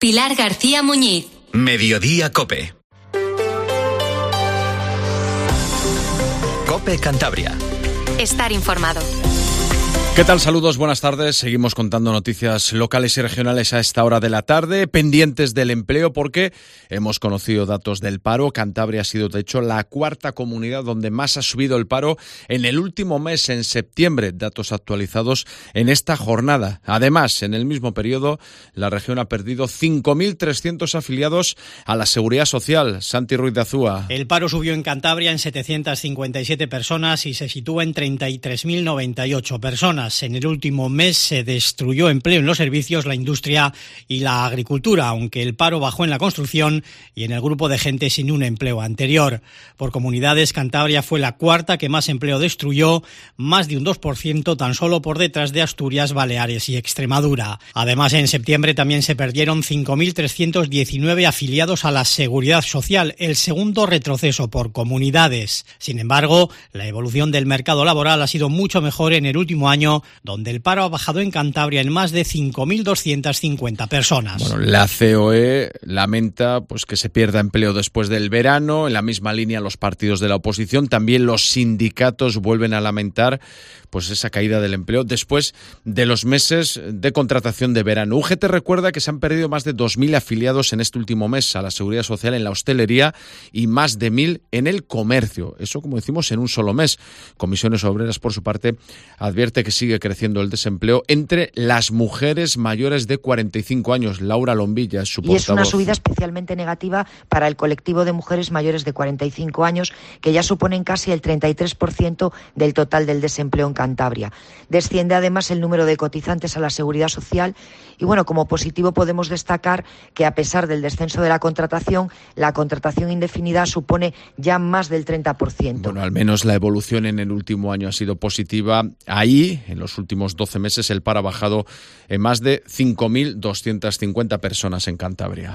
Pilar García Muñiz. Mediodía COPE. COPE Cantabria. Estar informado. ¿Qué tal? Saludos, buenas tardes. Seguimos contando noticias locales y regionales a esta hora de la tarde, pendientes del empleo porque hemos conocido datos del paro. Cantabria ha sido, de hecho, la cuarta comunidad donde más ha subido el paro en el último mes, en septiembre. Datos actualizados en esta jornada. Además, en el mismo periodo, la región ha perdido 5.300 afiliados a la Seguridad Social. Santi Ruiz de Azúa. El paro subió en Cantabria en 757 personas y se sitúa en 33.098 personas. En el último mes se destruyó empleo en los servicios, la industria y la agricultura, aunque el paro bajó en la construcción y en el grupo de gente sin un empleo anterior. Por comunidades, Cantabria fue la cuarta que más empleo destruyó, más de un 2%, tan solo por detrás de Asturias, Baleares y Extremadura. Además, en septiembre también se perdieron 5.319 afiliados a la Seguridad Social, el segundo retroceso por comunidades. Sin embargo, la evolución del mercado laboral ha sido mucho mejor en el último año, donde el paro ha bajado en Cantabria en más de 5.250 personas. Bueno, la COE lamenta que se pierda empleo después del verano. En la misma línea, los partidos de la oposición, también los sindicatos vuelven a lamentar esa caída del empleo después de los meses de contratación de verano. UGT recuerda que se han perdido más de 2.000 afiliados en este último mes a la Seguridad Social en la hostelería y más de 1.000 en el comercio. Eso, como decimos, en un solo mes. Comisiones Obreras, por su parte, advierte que sigue creciendo el desempleo entre las mujeres mayores de 45 años. Laura Lombilla es su portavoz. Y es una subida especialmente negativa para el colectivo de mujeres mayores de 45 años, que ya suponen casi el 33% del total del desempleo en Cantabria. Desciende además el número de cotizantes a la Seguridad Social y como positivo podemos destacar que a pesar del descenso de la contratación indefinida supone ya más del 30%. Bueno, al menos la evolución en el último año ha sido positiva. Ahí, en los últimos 12 meses, el paro ha bajado en más de 5.250 personas en Cantabria.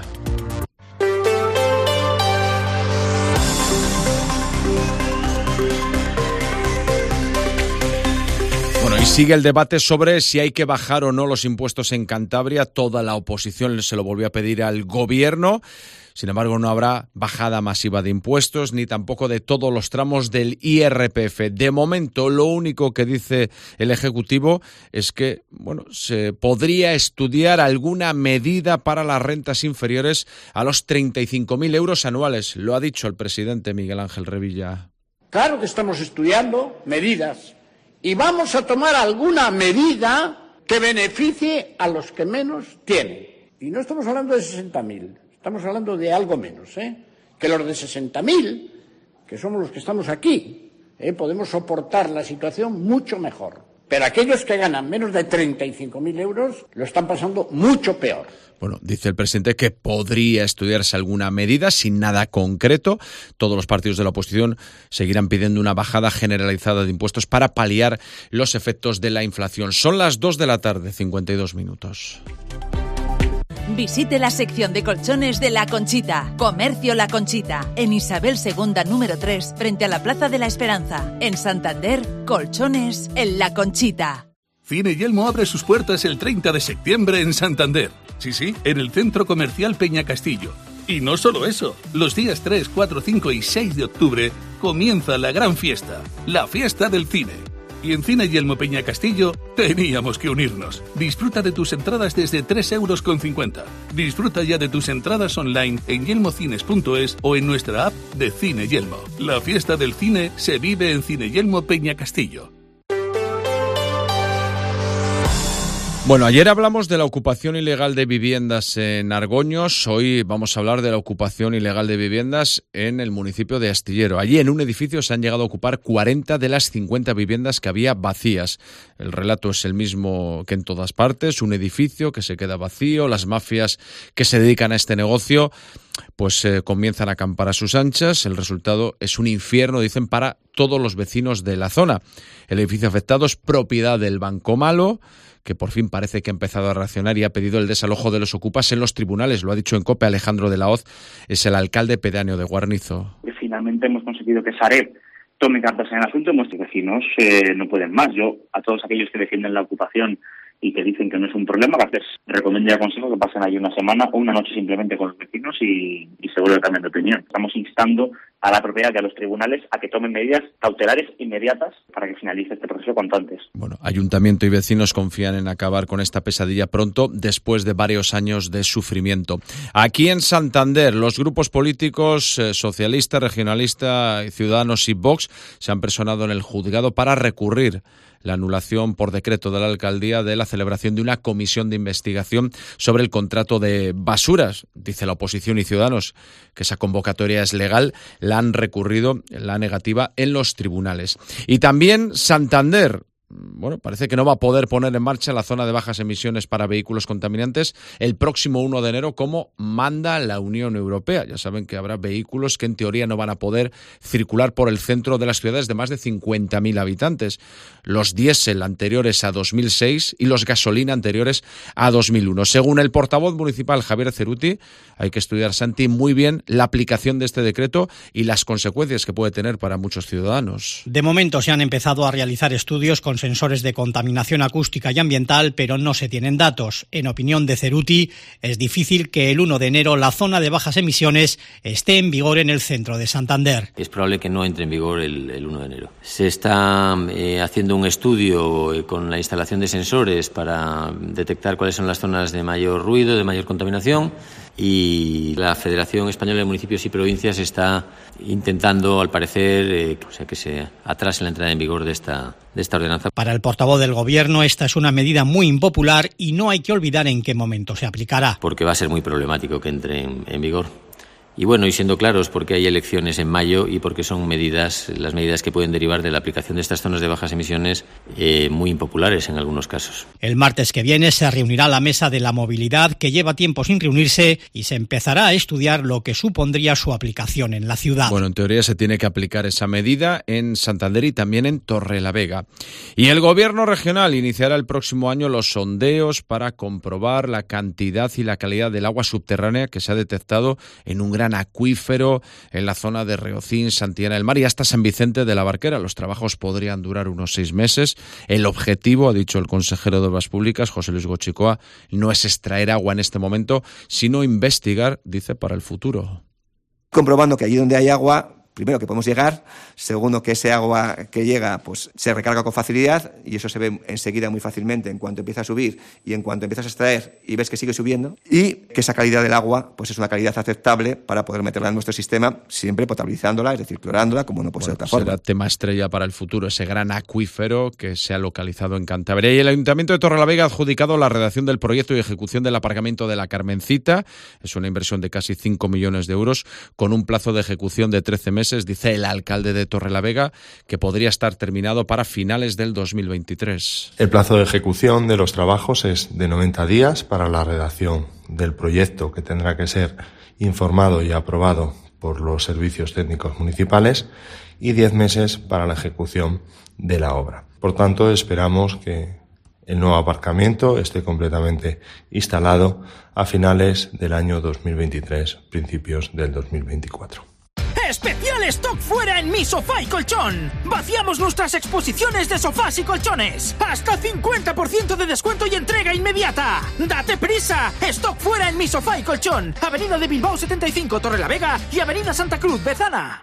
Bueno, y sigue el debate sobre si hay que bajar o no los impuestos en Cantabria. Toda la oposición se lo volvió a pedir al gobierno. Sin embargo, no habrá bajada masiva de impuestos ni tampoco de todos los tramos del IRPF. De momento, lo único que dice el Ejecutivo es que se podría estudiar alguna medida para las rentas inferiores a los 35.000 euros anuales. Lo ha dicho el presidente Miguel Ángel Revilla. Claro que estamos estudiando medidas y vamos a tomar alguna medida que beneficie a los que menos tienen. Y no estamos hablando de 60.000. Estamos hablando de algo menos, que los de 60.000, que somos los que estamos aquí, podemos soportar la situación mucho mejor. Pero aquellos que ganan menos de 35.000 euros lo están pasando mucho peor. Bueno, dice el presidente que podría estudiarse alguna medida sin nada concreto. Todos los partidos de la oposición seguirán pidiendo una bajada generalizada de impuestos para paliar los efectos de la inflación. Son las 2 de la tarde, 52 minutos. Visite la sección de colchones de La Conchita. Comercio La Conchita. En Isabel II, número 3, frente a la Plaza de la Esperanza. En Santander, colchones en La Conchita. Cine Yelmo abre sus puertas el 30 de septiembre en Santander. Sí, en el Centro Comercial Peña Castillo. Y no solo eso, los días 3, 4, 5 y 6 de octubre comienza la gran fiesta, la fiesta del cine. Y en Cine Yelmo Peña Castillo teníamos que unirnos. Disfruta de tus entradas desde 3,50 €. Disfruta ya de tus entradas online en yelmocines.es o en nuestra app de Cine Yelmo. La fiesta del cine se vive en Cine Yelmo Peña Castillo. Bueno, ayer hablamos de la ocupación ilegal de viviendas en Argoños. Hoy vamos a hablar de la ocupación ilegal de viviendas en el municipio de Astillero. Allí, en un edificio, se han llegado a ocupar 40 de las 50 viviendas que había vacías. El relato es el mismo que en todas partes. Un edificio que se queda vacío. Las mafias que se dedican a este negocio comienzan a acampar a sus anchas. El resultado es un infierno, dicen, para todos los vecinos de la zona. El edificio afectado es propiedad del Banco Malo, que por fin parece que ha empezado a reaccionar y ha pedido el desalojo de los ocupas en los tribunales. Lo ha dicho en COPE Alejandro de la Hoz, es el alcalde pedáneo de Guarnizo. Finalmente hemos conseguido que Sareb tome cartas en el asunto. Nuestros vecinos no pueden más. Yo, a todos aquellos que defienden la ocupación y que dicen que no es un problema, les recomiendo y aconsejo que pasen ahí una semana o una noche simplemente con los vecinos y se vuelve a cambiar de opinión. Estamos instando a la propiedad y a los tribunales a que tomen medidas cautelares inmediatas para que finalice este proceso cuanto antes. Bueno, ayuntamiento y vecinos confían en acabar con esta pesadilla pronto, después de varios años de sufrimiento. Aquí en Santander, los grupos políticos socialista, regionalista, Ciudadanos y Vox se han personado en el juzgado para recurrir la anulación por decreto de la alcaldía de la celebración de una comisión de investigación sobre el contrato de basuras. Dice la oposición y Ciudadanos que esa convocatoria es legal. La han recurrido la negativa en los tribunales. Y también Santander. Bueno, parece que no va a poder poner en marcha la zona de bajas emisiones para vehículos contaminantes el próximo 1 de enero como manda la Unión Europea. Ya saben que habrá vehículos que en teoría no van a poder circular por el centro de las ciudades de más de 50.000 habitantes. Los diésel anteriores a 2006 y los gasolina anteriores a 2001. Según el portavoz municipal Javier Ceruti, hay que estudiar, Santi, muy bien la aplicación de este decreto y las consecuencias que puede tener para muchos ciudadanos. De momento se han empezado a realizar estudios con sensores de contaminación acústica y ambiental, pero no se tienen datos. En opinión de Ceruti, es difícil que el 1 de enero la zona de bajas emisiones esté en vigor en el centro de Santander. Es probable que no entre en vigor el 1 de enero. Se está haciendo un estudio con la instalación de sensores para detectar cuáles son las zonas de mayor ruido, de mayor contaminación, y la Federación Española de Municipios y Provincias está intentando, al parecer, que se atrase la entrada en vigor de esta ordenanza. Para el portavoz del Gobierno, esta es una medida muy impopular y no hay que olvidar en qué momento se aplicará. Porque va a ser muy problemático que entre en vigor. Y bueno, y siendo claros, porque hay elecciones en mayo y porque son las medidas que pueden derivar de la aplicación de estas zonas de bajas emisiones muy impopulares en algunos casos. El martes que viene se reunirá la mesa de la movilidad, que lleva tiempo sin reunirse, y se empezará a estudiar lo que supondría su aplicación en la ciudad. Bueno, en teoría se tiene que aplicar esa medida en Santander y también en Torrelavega. Y el Gobierno regional iniciará el próximo año los sondeos para comprobar la cantidad y la calidad del agua subterránea que se ha detectado en un gran acuífero en la zona de Reocín, Santillana del Mar y hasta San Vicente de la Barquera. Los trabajos podrían durar unos 6 meses. El objetivo, ha dicho el consejero de Obras Públicas, José Luis Gochicoa, no es extraer agua en este momento, sino investigar, dice, para el futuro. Comprobando que allí donde hay agua, primero, que podemos llegar. Segundo, que ese agua que llega pues se recarga con facilidad y eso se ve enseguida muy fácilmente en cuanto empieza a subir y en cuanto empiezas a extraer y ves que sigue subiendo. Y que esa calidad del agua pues es una calidad aceptable para poder meterla en nuestro sistema, siempre potabilizándola, es decir, clorándola, como no puede ser de otra forma. Será tema estrella para el futuro, ese gran acuífero que se ha localizado en Cantabria. Y el Ayuntamiento de Torrelavega ha adjudicado la redacción del proyecto y ejecución del aparcamiento de la Carmencita. Es una inversión de casi 5 millones de euros con un plazo de ejecución de 13 meses, dice el alcalde de Torrelavega, que podría estar terminado para finales del 2023. El plazo de ejecución de los trabajos es de 90 días para la redacción del proyecto, que tendrá que ser informado y aprobado por los servicios técnicos municipales, y 10 meses para la ejecución de la obra. Por tanto, esperamos que el nuevo aparcamiento esté completamente instalado a finales del año 2023, principios del 2024. ¡Especial stock fuera en Mi Sofá y Colchón! ¡Vaciamos nuestras exposiciones de sofás y colchones! ¡Hasta 50% de descuento y entrega inmediata! ¡Date prisa! ¡Stock fuera en Mi Sofá y Colchón! Avenida de Bilbao 75, Torrelavega, y Avenida Santa Cruz, Bezana.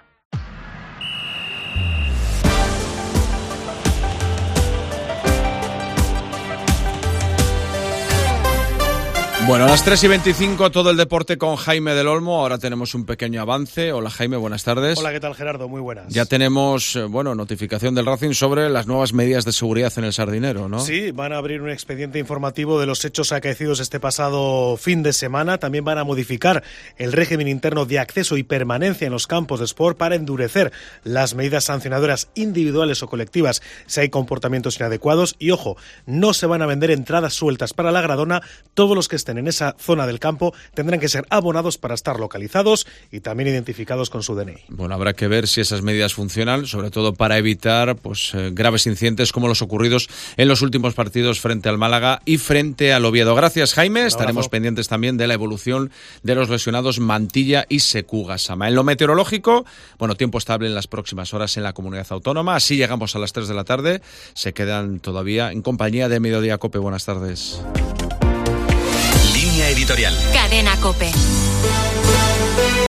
Bueno, a las 3:25 todo el deporte con Jaime del Olmo. Ahora tenemos un pequeño avance. Hola Jaime, buenas tardes. Hola, ¿qué tal Gerardo? Muy buenas. Ya tenemos, notificación del Racing sobre las nuevas medidas de seguridad en el Sardinero, ¿no? Sí, van a abrir un expediente informativo de los hechos acaecidos este pasado fin de semana. También van a modificar el régimen interno de acceso y permanencia en los campos de sport para endurecer las medidas sancionadoras individuales o colectivas si hay comportamientos inadecuados. Y ojo, no se van a vender entradas sueltas para la Gradona. Todos los que estén pasen en esa zona del campo tendrán que ser abonados para estar localizados y también identificados con su DNI. Bueno, habrá que ver si esas medidas funcionan, sobre todo para evitar graves incidentes como los ocurridos en los últimos partidos frente al Málaga y frente al Oviedo. Gracias, Jaime. Estaremos pendientes también de la evolución de los lesionados Mantilla y Seku Gassama. En lo meteorológico, tiempo estable en las próximas horas en la comunidad autónoma. Así llegamos a las 3 de la tarde. Se quedan todavía en compañía de Mediodía COPE. Buenas tardes. Línea editorial. Cadena COPE.